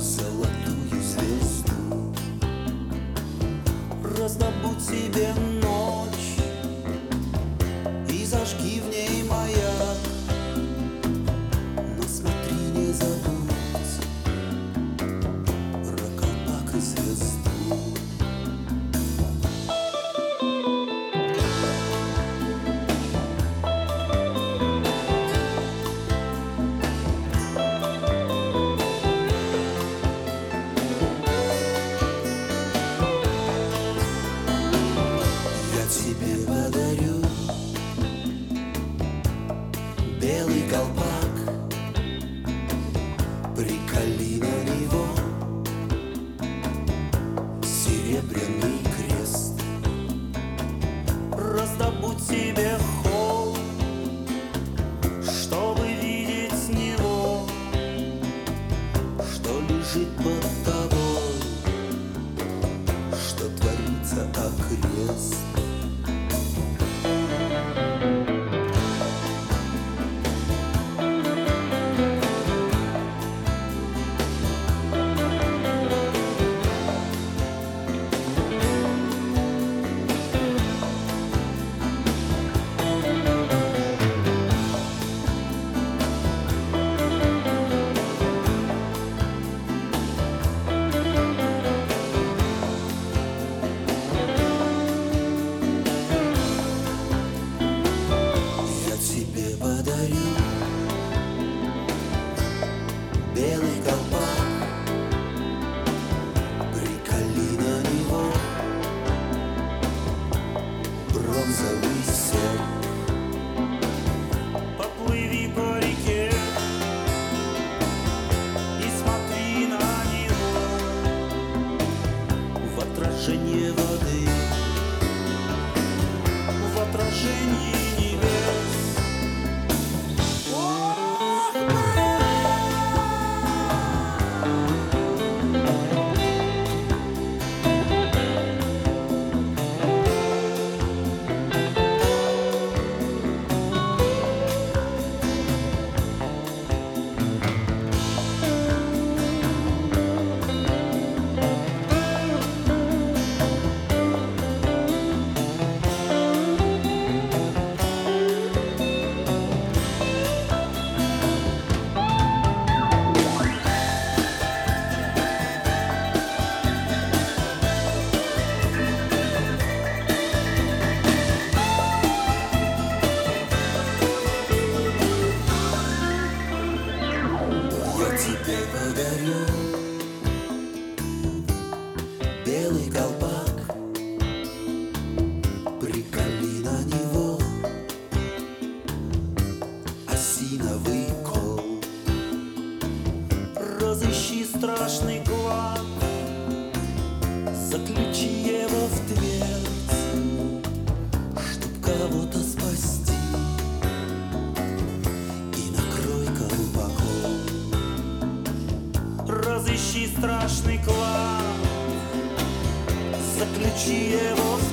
золотую звезду. Раздобудь себе ночь и зажги в ней маяк, но смотри, не забудь про колпак и звезду. Тебе подарю белый колпак, приколи на него серебряный крест. Раздобудь себе холм, чтобы видеть с него, что лежит под тобой, что творится окрест. Тебе подарю белый колпак, приколи на него бронзовый серп. Поплыви по реке и смотри на него в отражение воды, в отражении небес. Тебе подарю белый колпак, приколи на него осиновый кол. Разыщи страшный клад, заключи его в твердь, чтоб кого-то спасти, и накрой колпаком. Разыщи страшный клад, заключи его в